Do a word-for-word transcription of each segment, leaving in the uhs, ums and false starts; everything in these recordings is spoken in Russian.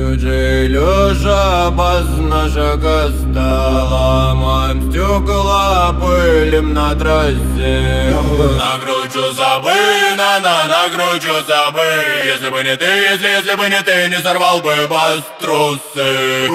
Джей Лёша, баз нашего стола. Ломаем стекла, пылим на трассе. Накручу забы, на-на, накручу забы. Если бы не ты, если, если бы не ты, не сорвал бы бас трусы.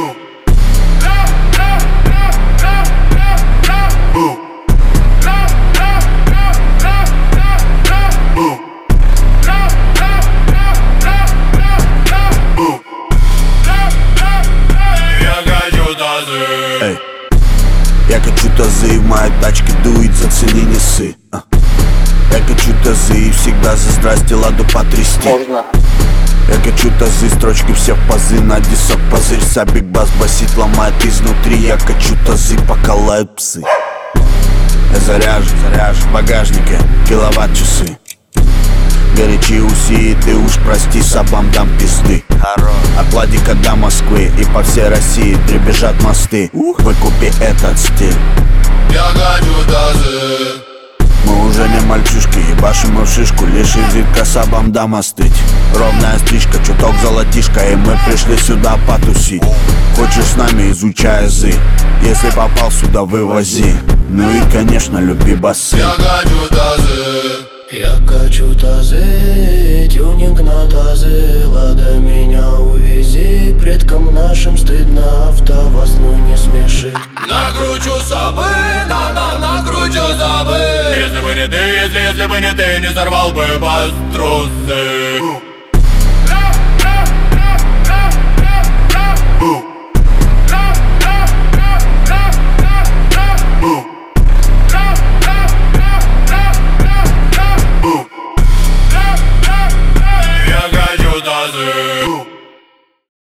Эй, я хочу тазы, в моей тачке дует, зацени, не ссы. а. Я хочу тазы и всегда за здрасте ладу потрясти. Можно. Я хочу тазы, строчки все в пазы, на дисок позырься, биг бас басит, ломает изнутри. Я хочу тазы, пока лают псы. Я заряжу, заряжу в багажнике киловатт-часы. Горячие уси, ты уж прости, сабам дам пизды. От Владика до Москвы и по всей России дребезжат мосты. Выкупи этот стиль. Я хочу тазы. Мы уже не мальчишки, ебашим мы в шишку. Лишь изредка сабам дам остыть. Ровная стрижка, чуток золотишка, и мы пришли сюда потусить. Хочешь с нами, изучай азы. Если попал сюда, вывози. Ну и конечно, люби басы. Я хочу тазы. Я хочу тазы, тюнинг на тазы. Лада, меня увези, предкам нашим стыдно, АвтоВАЗ, ну не смеши. Накручу забы, на-на, накручу забы. Если бы не ты, если, если бы не ты, не сорвал бы бас трусы.